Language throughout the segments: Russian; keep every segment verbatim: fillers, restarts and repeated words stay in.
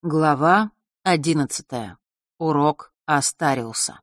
Глава одиннадцатая. Урок Астариуса.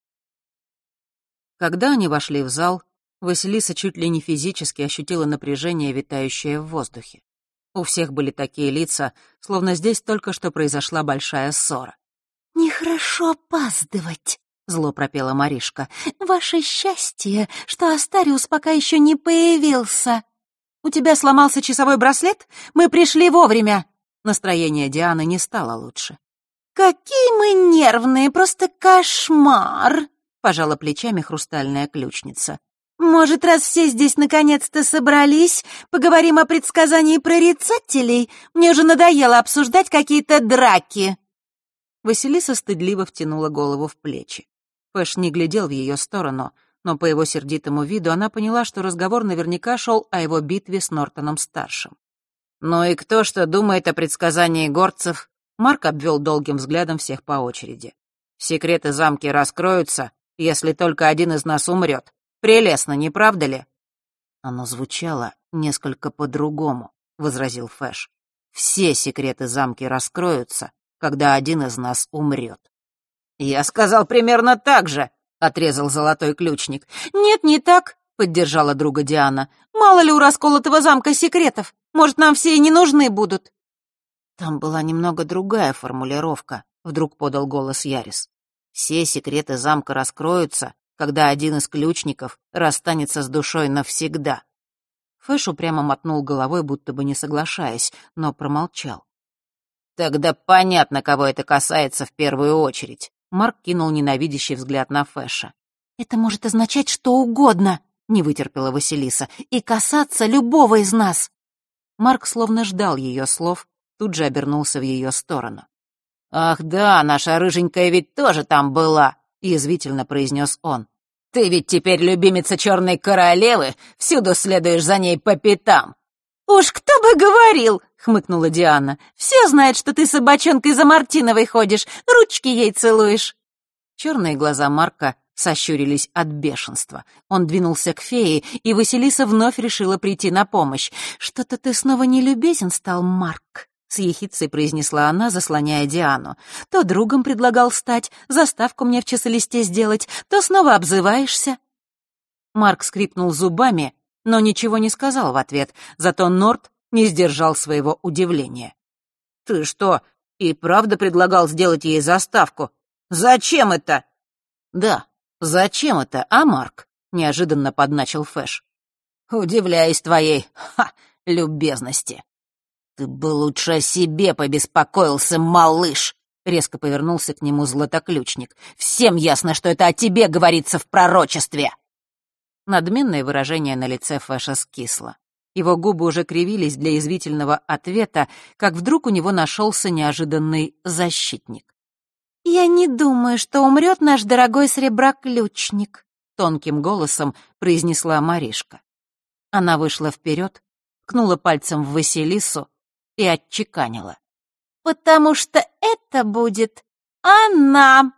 Когда они вошли в зал, Василиса чуть ли не физически ощутила напряжение, витающее в воздухе. У всех были такие лица, словно здесь только что произошла большая ссора. «Нехорошо опаздывать», — зло пропела Маришка. «Ваше счастье, что Астариус пока еще не появился». «У тебя сломался часовой браслет? Мы пришли вовремя!» Настроение Дианы не стало лучше. «Какие мы нервные, просто кошмар!» — пожала плечами хрустальная ключница. «Может, раз все здесь наконец-то собрались, поговорим о предсказании прорицателей? Мне уже надоело обсуждать какие-то драки!» Василиса стыдливо втянула голову в плечи. Пэш не глядел в ее сторону, но по его сердитому виду она поняла, что разговор наверняка шел о его битве с Нортоном-старшим. «Ну и кто что думает о предсказании горцев?» Марк обвел долгим взглядом всех по очереди. «Секреты замки раскроются, если только один из нас умрет. Прелестно, не правда ли?» «Оно звучало несколько по-другому», — возразил Фэш. «Все секреты замки раскроются, когда один из нас умрет». «Я сказал примерно так же», — отрезал золотой ключник. «Нет, не так», — поддержала друга Диана. «Мало ли у расколотого замка секретов. Может, нам все и не нужны будут». «Там была немного другая формулировка», — вдруг подал голос Ярис. «Все секреты замка раскроются, когда один из ключников расстанется с душой навсегда». Фэш упрямо мотнул головой, будто бы не соглашаясь, но промолчал. «Тогда понятно, кого это касается в первую очередь». Марк кинул ненавидящий взгляд на Фэша. «Это может означать что угодно», — не вытерпела Василиса, «и касаться любого из нас». Марк словно ждал ее слов, тут же обернулся в ее сторону. «Ах да, наша рыженькая ведь тоже там была», — язвительно произнес он. «Ты ведь теперь любимица черной королевы, всюду следуешь за ней по пятам». «Уж кто бы говорил!» — хмыкнула Диана. «Все знают, что ты собачонкой за Мартиновой ходишь, ручки ей целуешь». Черные глаза Марка сощурились от бешенства. Он двинулся к фее, и Василиса вновь решила прийти на помощь. «Что-то ты снова нелюбезен стал, Марк», — с ехидцей произнесла она, заслоняя Диану. «То другом предлагал стать, заставку мне в часолисте сделать, то снова обзываешься». Марк скрипнул зубами, но ничего не сказал в ответ, зато Норт не сдержал своего удивления. «Ты что, и правда предлагал сделать ей заставку? Зачем это?» «Да, зачем это, а, Марк?» — неожиданно подначил Фэш. «Удивляюсь твоей, ха, любезности». «Ты бы лучше о себе побеспокоился, малыш!» — резко повернулся к нему златоключник. «Всем ясно, что это о тебе говорится в пророчестве!» Надменное выражение на лице Фэша скисло. Его губы уже кривились для язвительного ответа, как вдруг у него нашелся неожиданный защитник. «Я не думаю, что умрет наш дорогой среброключник», — тонким голосом произнесла Маришка. Она вышла вперед, ткнула пальцем в Василису и отчеканила. «Потому что это будет она!»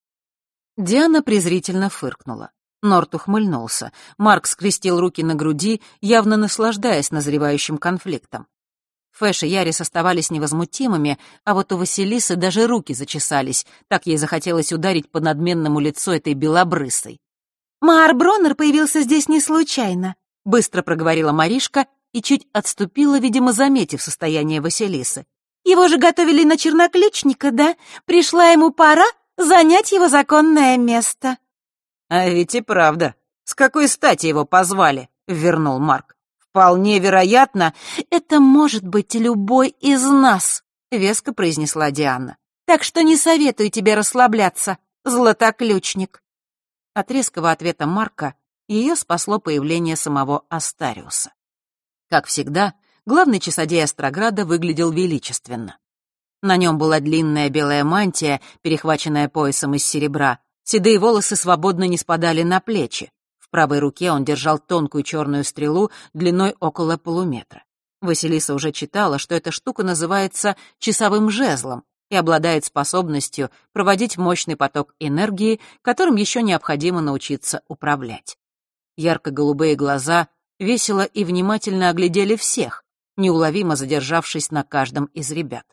Диана презрительно фыркнула. Норт ухмыльнулся. Марк скрестил руки на груди, явно наслаждаясь назревающим конфликтом. Фэш и Ярис оставались невозмутимыми, а вот у Василисы даже руки зачесались, так ей захотелось ударить по надменному лицу этой белобрысой. «Маар Броннер появился здесь не случайно», — быстро проговорила Маришка и чуть отступила, видимо, заметив состояние Василисы. «Его же готовили на черноключника, да? Пришла ему пора занять его законное место». «А ведь и правда. С какой стати его позвали?» — вернул Марк. «Вполне вероятно, это может быть любой из нас», — веско произнесла Диана. «Так что не советую тебе расслабляться, златоключник». От резкого ответа Марка ее спасло появление самого Астариуса. Как всегда, главный часодей Острограда выглядел величественно. На нем была длинная белая мантия, перехваченная поясом из серебра, седые волосы свободно не спадали на плечи. В правой руке он держал тонкую черную стрелу длиной около полуметра. Василиса уже читала, что эта штука называется часовым жезлом и обладает способностью проводить мощный поток энергии, которым еще необходимо научиться управлять. Ярко-голубые глаза весело и внимательно оглядели всех, неуловимо задержавшись на каждом из ребят.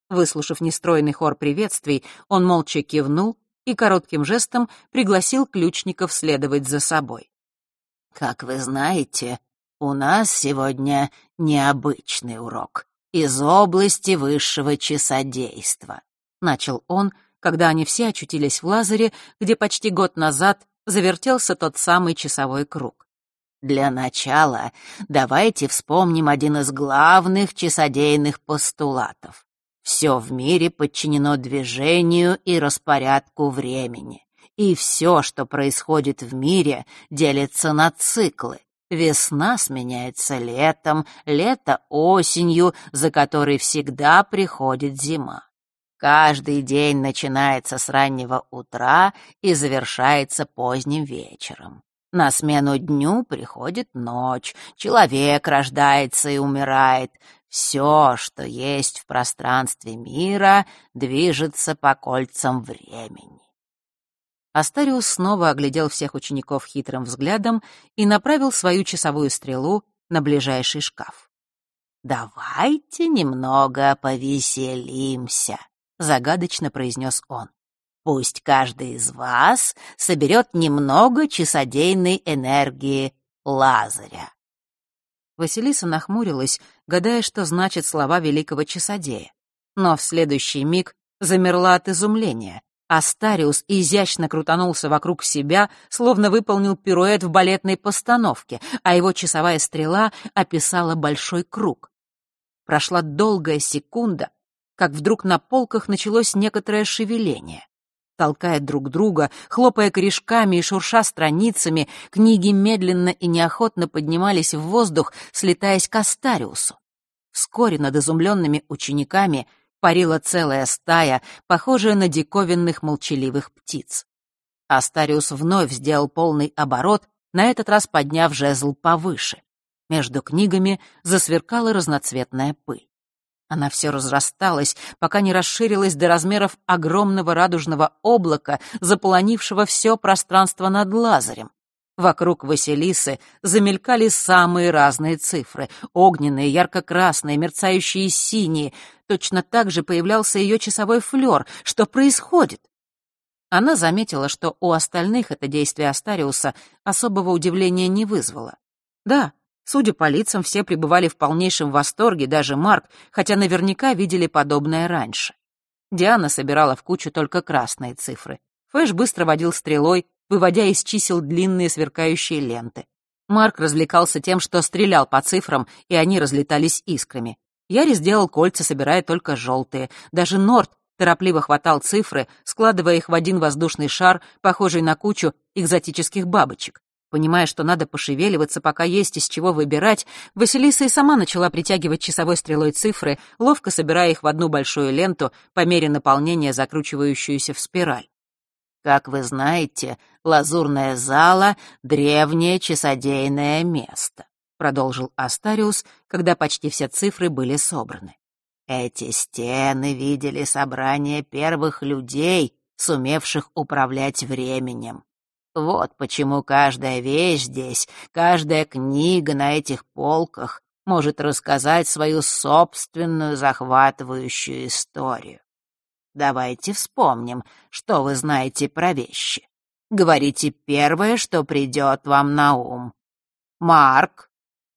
Выслушав нестройный хор приветствий, он молча кивнул и коротким жестом пригласил ключников следовать за собой. «Как вы знаете, у нас сегодня необычный урок из области высшего часодейства», — начал он, когда они все очутились в лазаре, где почти год назад завертелся тот самый часовой круг. «Для начала давайте вспомним один из главных часодейных постулатов. Все в мире подчинено движению и распорядку времени. И все, что происходит в мире, делится на циклы. Весна сменяется летом, лето — осенью, за которой всегда приходит зима. Каждый день начинается с раннего утра и завершается поздним вечером. На смену дню приходит ночь, человек рождается и умирает. Все, что есть в пространстве мира, движется по кольцам времени». Астариус снова оглядел всех учеников хитрым взглядом и направил свою часовую стрелу на ближайший шкаф. «Давайте немного повеселимся», — загадочно произнес он. «Пусть каждый из вас соберет немного часодейной энергии Лазаря». Василиса нахмурилась, гадая, что значат слова великого часодея. Но в следующий миг замерла от изумления. Астариус изящно крутанулся вокруг себя, словно выполнил пируэт в балетной постановке, а его часовая стрела описала большой круг. Прошла долгая секунда, как вдруг на полках началось некоторое шевеление. Толкая друг друга, хлопая корешками и шурша страницами, книги медленно и неохотно поднимались в воздух, слетаясь к Астариусу. Вскоре над изумленными учениками парила целая стая, похожая на диковинных молчаливых птиц. Астариус вновь сделал полный оборот, на этот раз подняв жезл повыше. Между книгами засверкала разноцветная пыль. Она все разрасталась, пока не расширилась до размеров огромного радужного облака, заполонившего все пространство над Лазарем. Вокруг Василисы замелькали самые разные цифры — огненные, ярко-красные, мерцающие синие. Точно так же появлялся ее часовой флёр. Что происходит? Она заметила, что у остальных это действие Астариуса особого удивления не вызвало. Да, судя по лицам, все пребывали в полнейшем восторге, даже Марк, хотя наверняка видели подобное раньше. Диана собирала в кучу только красные цифры. Фэш быстро водил стрелой, выводя из чисел длинные сверкающие ленты. Марк развлекался тем, что стрелял по цифрам, и они разлетались искрами. Яри сделал кольца, собирая только желтые. Даже Норт торопливо хватал цифры, складывая их в один воздушный шар, похожий на кучу экзотических бабочек. Понимая, что надо пошевеливаться, пока есть из чего выбирать, Василиса и сама начала притягивать часовой стрелой цифры, ловко собирая их в одну большую ленту, по мере наполнения закручивающуюся в спираль. «Как вы знаете, лазурная зала — древнее часодейное место», — продолжил Астариус, когда почти все цифры были собраны. «Эти стены видели собрание первых людей, сумевших управлять временем. Вот почему каждая вещь здесь, каждая книга на этих полках может рассказать свою собственную захватывающую историю. Давайте вспомним, что вы знаете про вещи. Говорите первое, что придет вам на ум. Марк?»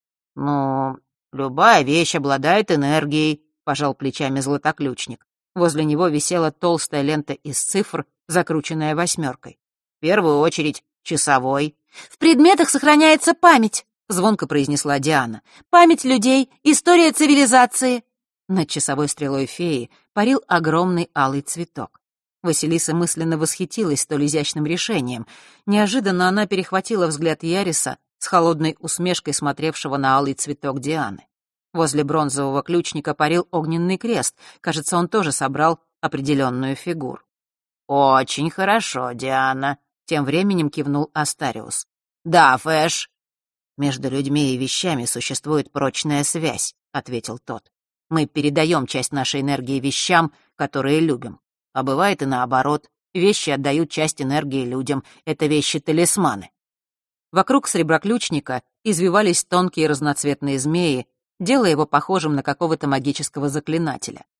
«Ну, любая вещь обладает энергией», — пожал плечами златоключник. Возле него висела толстая лента из цифр, закрученная восьмеркой. «В первую очередь часовой». «В предметах сохраняется память», — звонко произнесла Диана. «Память людей, история цивилизации». Над часовой стрелой феи парил огромный алый цветок. Василиса мысленно восхитилась столь изящным решением. Неожиданно она перехватила взгляд Яриса с холодной усмешкой смотревшего на алый цветок Дианы. Возле бронзового ключника парил огненный крест. Кажется, он тоже собрал определенную фигуру. «Очень хорошо, Диана», — тем временем кивнул Астариус. «Да, Фэш». «Между людьми и вещами существует прочная связь», — ответил тот. «Мы передаем часть нашей энергии вещам, которые любим. А бывает и наоборот. Вещи отдают часть энергии людям. Это вещи-талисманы». Вокруг среброключника извивались тонкие разноцветные змеи, делая его похожим на какого-то магического заклинателя.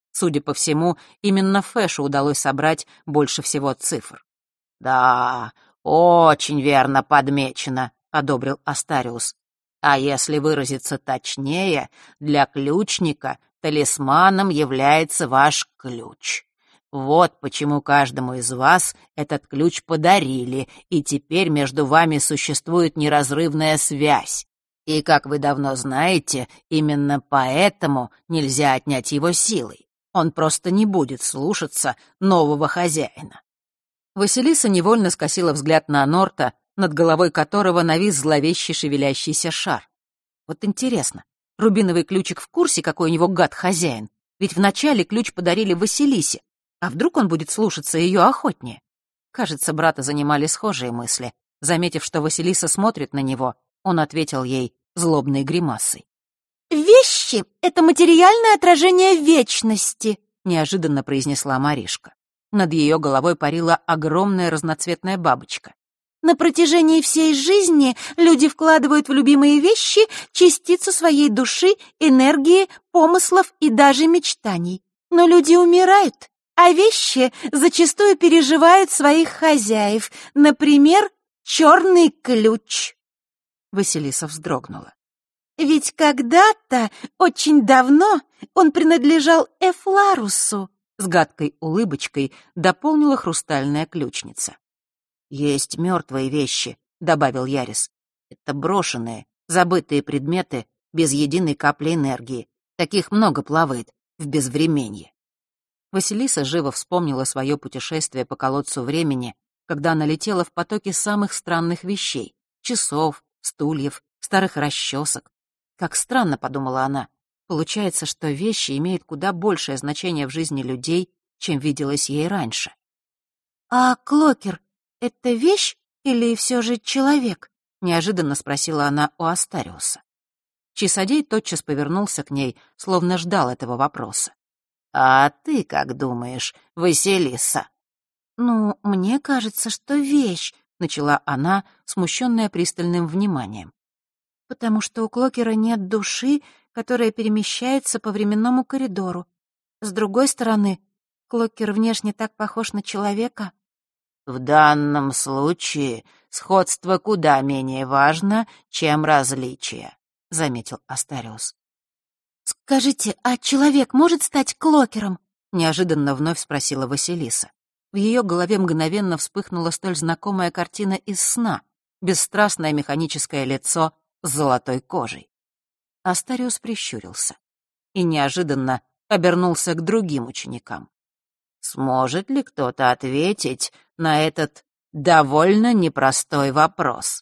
Судя по всему, именно Фэшу удалось собрать больше всего цифр. «Да, очень верно подмечено», — одобрил Астариус. «А если выразиться точнее, для ключника талисманом является ваш ключ. Вот почему каждому из вас этот ключ подарили, и теперь между вами существует неразрывная связь. И, как вы давно знаете, именно поэтому нельзя отнять его силой. Он просто не будет слушаться нового хозяина». Василиса невольно скосила взгляд на Норта, над головой которого навис зловещий шевелящийся шар. Вот интересно, рубиновый ключик в курсе, какой у него гад-хозяин? Ведь вначале ключ подарили Василисе, а вдруг он будет слушаться ее охотнее? Кажется, брата занимали схожие мысли. Заметив, что Василиса смотрит на него, он ответил ей злобной гримасой. «Вещи — это материальное отражение вечности», — неожиданно произнесла Маришка. Над ее головой парила огромная разноцветная бабочка. «На протяжении всей жизни люди вкладывают в любимые вещи частицу своей души, энергии, помыслов и даже мечтаний. Но люди умирают, а вещи зачастую переживают своих хозяев. Например, черный ключ». Василиса вздрогнула. «Ведь когда-то, очень давно, он принадлежал Эфларусу», с гадкой улыбочкой дополнила хрустальная ключница. «Есть мертвые вещи», — добавил Ярис. «Это брошенные, забытые предметы без единой капли энергии. Таких много плавает в безвременье». Василиса живо вспомнила свое путешествие по колодцу времени, когда она летела в потоке самых странных вещей — часов, стульев, старых расчесок. Как странно, подумала она, получается, что вещи имеют куда большее значение в жизни людей, чем виделось ей раньше. «А Клокер — это вещь или все же человек?» — неожиданно спросила она у Астариуса. Часодей тотчас повернулся к ней, словно ждал этого вопроса. «А ты как думаешь, Василиса?» «Ну, мне кажется, что вещь», — начала она, смущенная пристальным вниманием. «потому что у Клокера нет души, которая перемещается по временному коридору. С другой стороны, Клокер внешне так похож на человека». «В данном случае сходство куда менее важно, чем различие», — заметил Астариус. «Скажите, а человек может стать Клокером?» — неожиданно вновь спросила Василиса. В ее голове мгновенно вспыхнула столь знакомая картина из сна — бесстрастное механическое лицо с золотой кожей. Астариус прищурился и неожиданно обернулся к другим ученикам. «Сможет ли кто-то ответить на этот довольно непростой вопрос?»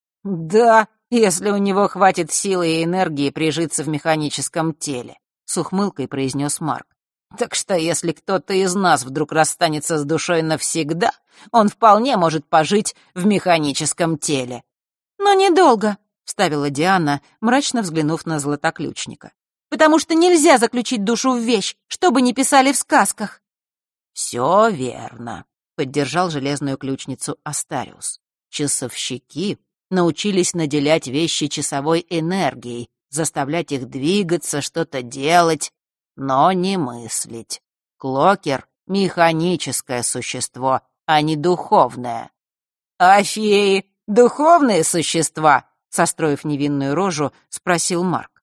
«Да, если у него хватит силы и энергии прижиться в механическом теле», — с ухмылкой произнес Марк. «Так что если кто-то из нас вдруг расстанется с душой навсегда, он вполне может пожить в механическом теле». «Но недолго», — вставила Диана, мрачно взглянув на златоключника. «Потому что нельзя заключить душу в вещь, что бы ни писали в сказках». «Все верно», — поддержал железную ключницу Астариус. «Часовщики научились наделять вещи часовой энергией, заставлять их двигаться, что-то делать, но не мыслить. Клокер — механическое существо, а не духовное». «А феи — духовные существа?» — состроив невинную рожу, спросил Марк.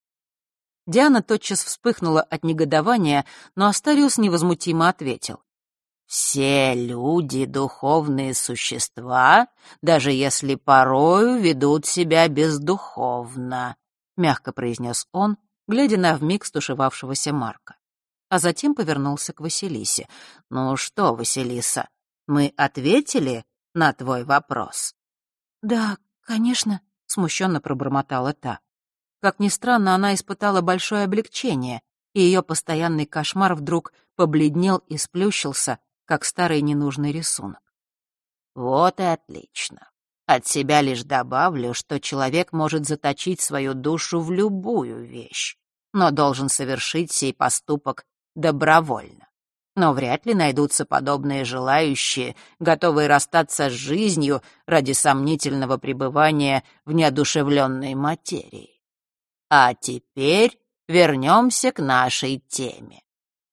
Диана тотчас вспыхнула от негодования, но Астариус невозмутимо ответил. «Все люди — духовные существа, даже если порою ведут себя бездуховно», — мягко произнес он, глядя на вмиг стушевавшегося Марка. А затем повернулся к Василисе. «Ну что, Василиса, мы ответили на твой вопрос?» «Да, конечно», — смущенно пробормотала та. Как ни странно, она испытала большое облегчение, и ее постоянный кошмар вдруг побледнел и сплющился, как старый ненужный рисунок. «Вот и отлично. От себя лишь добавлю, что человек может заточить свою душу в любую вещь, но должен совершить сей поступок добровольно. Но вряд ли найдутся подобные желающие, готовые расстаться с жизнью ради сомнительного пребывания в неодушевленной материи. А теперь вернемся к нашей теме.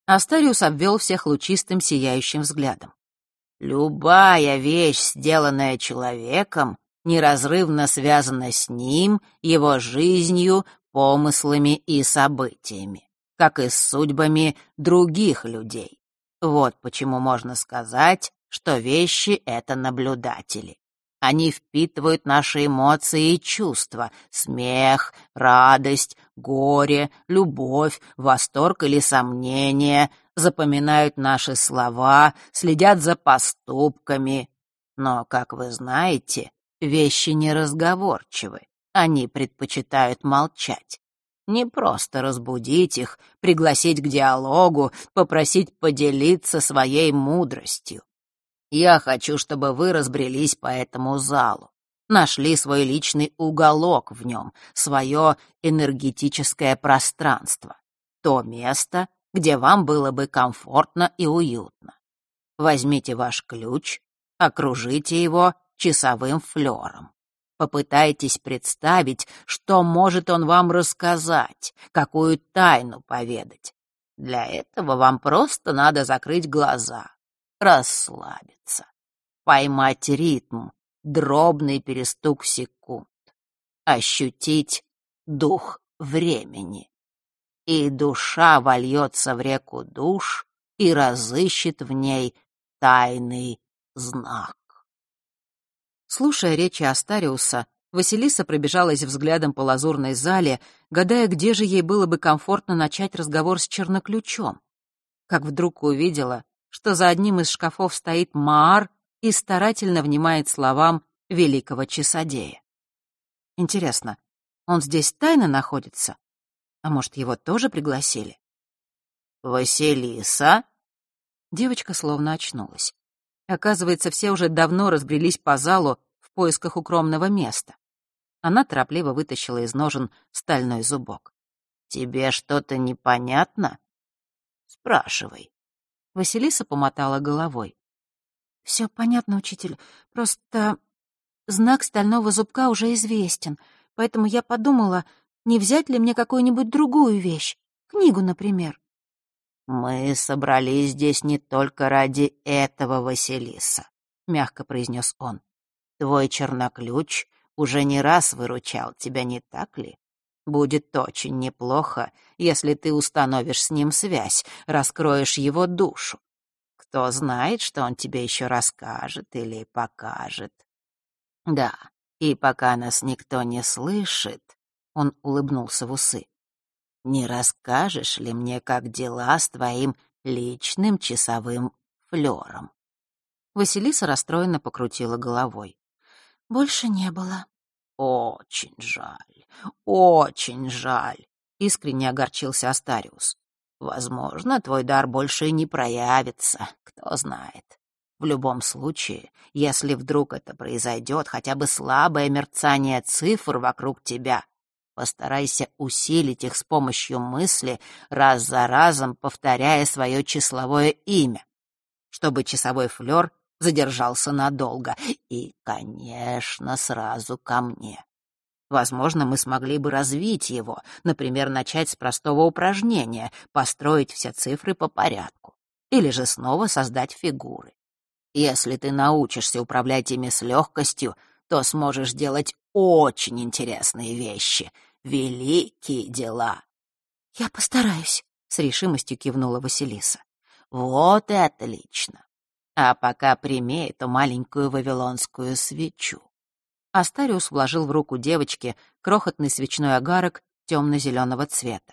Астариус обвел всех лучистым сияющим взглядом. «Любая вещь, сделанная человеком, неразрывно связана с ним, его жизнью, помыслами и событиями, как и с судьбами других людей. Вот почему можно сказать, что вещи — это наблюдатели. Они впитывают наши эмоции и чувства — смех, радость, горе, любовь, восторг или сомнение, запоминают наши слова, следят за поступками. Но, как вы знаете, вещи неразговорчивы, они предпочитают молчать. Не просто разбудить их, пригласить к диалогу, попросить поделиться своей мудростью. Я хочу, чтобы вы разбрелись по этому залу, нашли свой личный уголок в нем, свое энергетическое пространство, то место, где вам было бы комфортно и уютно. Возьмите ваш ключ, окружите его часовым флером. Попытайтесь представить, что может он вам рассказать, какую тайну поведать. Для этого вам просто надо закрыть глаза, расслабиться, поймать ритм, дробный перестук секунд, ощутить дух времени. И душа вольется в реку душ и разыщет в ней тайный знак. Слушая речи Астариуса, Василиса пробежалась взглядом по лазурной зале, гадая, где же ей было бы комфортно начать разговор с черноключом. Как вдруг увидела, что за одним из шкафов стоит Маар и старательно внимает словам великого часодея. Интересно, он здесь тайно находится? А может, его тоже пригласили? «Василиса?» Девочка словно очнулась. Оказывается, все уже давно разбрелись по залу в поисках укромного места. Она торопливо вытащила из ножен стальной зубок. «Тебе что-то непонятно? Спрашивай». Василиса помотала головой. «Все понятно, учитель. Просто знак стального зубка уже известен, поэтому я подумала, не взять ли мне какую-нибудь другую вещь, книгу, например». «Мы собрались здесь не только ради этого, Василиса», — мягко произнес он. «Твой черноключ уже не раз выручал тебя, не так ли? Будет очень неплохо, если ты установишь с ним связь, раскроешь его душу. Кто знает, что он тебе еще расскажет или покажет. Да, и пока нас никто не слышит», — он улыбнулся в усы, «не расскажешь ли мне, как дела с твоим личным часовым флером?» Василиса расстроенно покрутила головой. «Больше не было». «Очень жаль, очень жаль», — искренне огорчился Астариус. «Возможно, твой дар больше и не проявится, кто знает. В любом случае, если вдруг это произойдет, хотя бы слабое мерцание цифр вокруг тебя, постарайся усилить их с помощью мысли, раз за разом повторяя свое числовое имя, чтобы часовой флер задержался надолго. И, конечно, сразу ко мне. Возможно, мы смогли бы развить его, например, начать с простого упражнения, построить все цифры по порядку, или же снова создать фигуры. Если ты научишься управлять ими с легкостью, то сможешь делать очень интересные вещи, великие дела». «Я постараюсь», — с решимостью кивнула Василиса. «Вот и отлично. А пока прими эту маленькую вавилонскую свечу». Астариус вложил в руку девочки крохотный свечной огарок темно-зеленого цвета.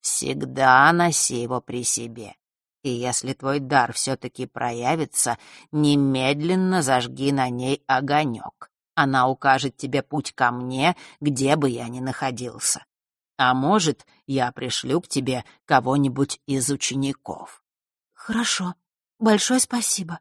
«Всегда носи его при себе. И если твой дар все-таки проявится, немедленно зажги на ней огонек. Она укажет тебе путь ко мне, где бы я ни находился. А может, я пришлю к тебе кого-нибудь из учеников». «Хорошо. Большое спасибо».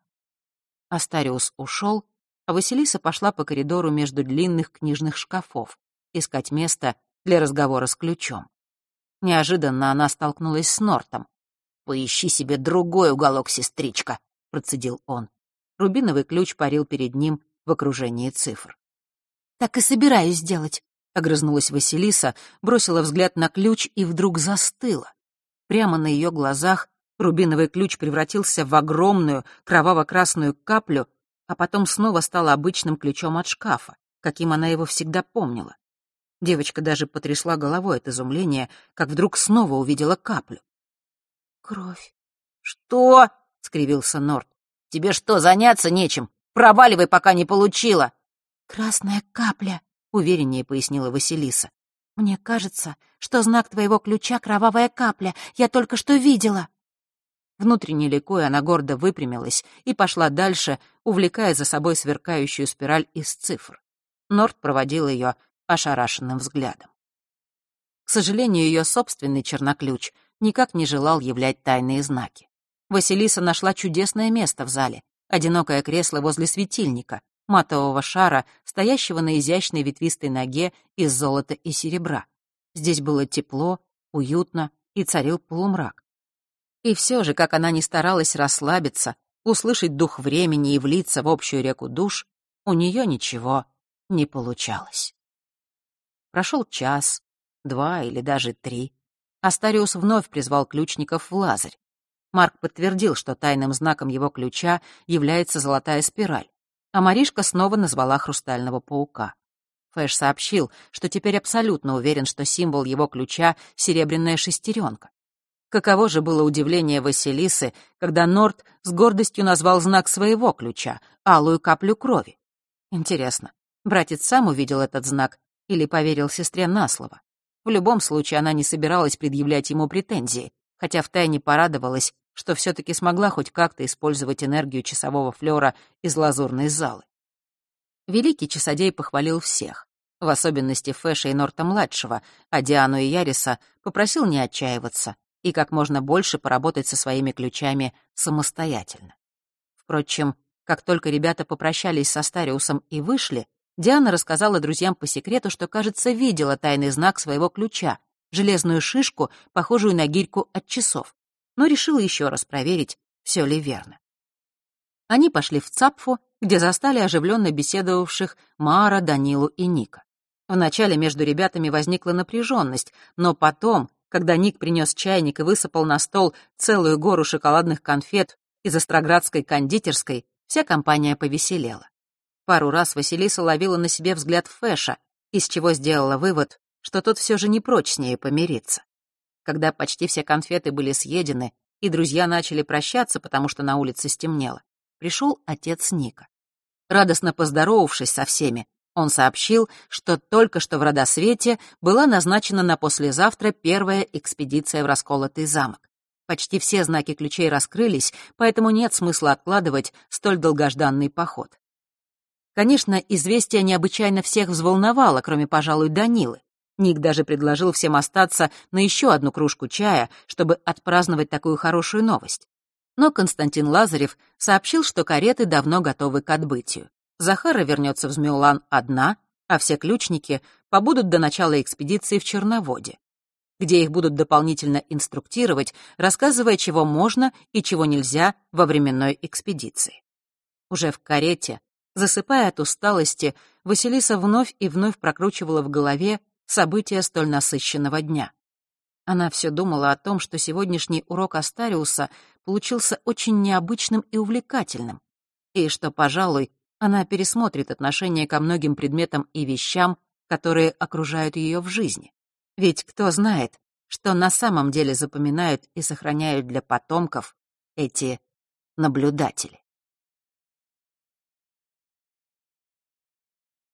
Астариус ушел, а Василиса пошла по коридору между длинных книжных шкафов искать место для разговора с ключом. Неожиданно она столкнулась с Нортом. «Поищи себе другой уголок, сестричка», — процедил он. Рубиновый ключ парил перед ним в окружении цифр. «Так и собираюсь сделать», — огрызнулась Василиса, бросила взгляд на ключ и вдруг застыла. Прямо на ее глазах Рубиновый ключ превратился в огромную кроваво-красную каплю, а потом снова стал обычным ключом от шкафа, каким она его всегда помнила. Девочка даже потрясла головой от изумления, как вдруг снова увидела каплю. Кровь. «Что?» — скривился Норт. «Тебе что, заняться нечем? Проваливай, пока не получила!» «Красная капля», — увереннее пояснила Василиса. «Мне кажется, что знак твоего ключа — кровавая капля. Я только что видела». Внутренне ликуя, она гордо выпрямилась и пошла дальше, увлекая за собой сверкающую спираль из цифр. Норт проводил ее ошарашенным взглядом. К сожалению, ее собственный черноключ никак не желал являть тайные знаки. Василиса нашла чудесное место в зале, одинокое кресло возле светильника, матового шара, стоящего на изящной ветвистой ноге из золота и серебра. Здесь было тепло, уютно и царил полумрак. И все же, как она ни старалась расслабиться, услышать дух времени и влиться в общую реку душ, у нее ничего не получалось. Прошел час, два или даже три. Астариус вновь призвал ключников в Лазарь. Марк подтвердил, что тайным знаком его ключа является золотая спираль, а Маришка снова назвала хрустального паука. Фэш сообщил, что теперь абсолютно уверен, что символ его ключа — серебряная шестеренка. Каково же было удивление Василисы, когда Норт с гордостью назвал знак своего ключа — алую каплю крови. Интересно, братец сам увидел этот знак или поверил сестре на слово? В любом случае, она не собиралась предъявлять ему претензии, хотя втайне порадовалась, что все-таки смогла хоть как-то использовать энергию часового флёра из лазурной залы. Великий часодей похвалил всех, в особенности Фэша и Норта-младшего, а Диану и Яриса попросил не отчаиваться и как можно больше поработать со своими ключами самостоятельно. Впрочем, как только ребята попрощались со Астариусом и вышли, Диана рассказала друзьям по секрету, что, кажется, видела тайный знак своего ключа, железную шишку, похожую на гирьку от часов, но решила еще раз проверить, все ли верно. Они пошли в Цапфу, где застали оживленно беседовавших Маара, Данилу и Ника. Вначале между ребятами возникла напряженность, но потом, когда Ник принес чайник и высыпал на стол целую гору шоколадных конфет из остроградской кондитерской, вся компания повеселела. Пару раз Василиса ловила на себе взгляд Фэша, из чего сделала вывод, что тот все же не прочь с ней помириться. Когда почти все конфеты были съедены, и друзья начали прощаться, потому что на улице стемнело, пришел отец Ника. Радостно поздоровавшись со всеми, он сообщил, что только что в Родосвете была назначена на послезавтра первая экспедиция в расколотый замок. Почти все знаки ключей раскрылись, поэтому нет смысла откладывать столь долгожданный поход. Конечно, известие необычайно всех взволновало, кроме, пожалуй, Данилы. Ник даже предложил всем остаться на еще одну кружку чая, чтобы отпраздновать такую хорошую новость. Но Константин Лазарев сообщил, что кареты давно готовы к отбытию. Захара вернется в Змеулан одна, а все ключники побудут до начала экспедиции в Черноводе, где их будут дополнительно инструктировать, рассказывая, чего можно и чего нельзя во временной экспедиции. Уже в карете, засыпая от усталости, Василиса вновь и вновь прокручивала в голове события столь насыщенного дня. Она все думала о том, что сегодняшний урок Астариуса получился очень необычным и увлекательным, и что, пожалуй, она пересмотрит отношение ко многим предметам и вещам, которые окружают ее в жизни. Ведь кто знает, что на самом деле запоминают и сохраняют для потомков эти наблюдатели.